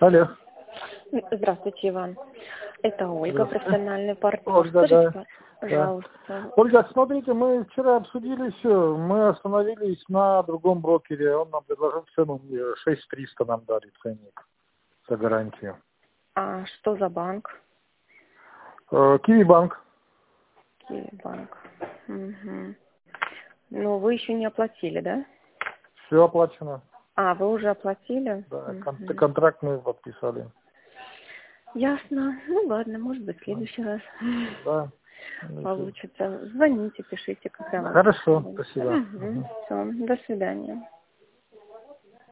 Алло. Здравствуйте, Иван. Это Ольга, профессиональный партнер. Ольга, Скажите, да. пожалуйста. Да. Ольга, смотрите, мы вчера обсудили все, мы остановились на другом брокере, он нам предложил цену 6300 нам дали ценник за гарантию. А что за банк? Киви-банк. Киви-банк. Угу. Ну, вы еще не оплатили, да? Все оплачено. А, вы уже оплатили? Да, Угу. контракт мы подписали. Ясно. Ну, ладно, может быть, в следующий раз Да. получится. Звоните, пишите, когда вам. Хорошо, спасибо. Угу. Все, до свидания.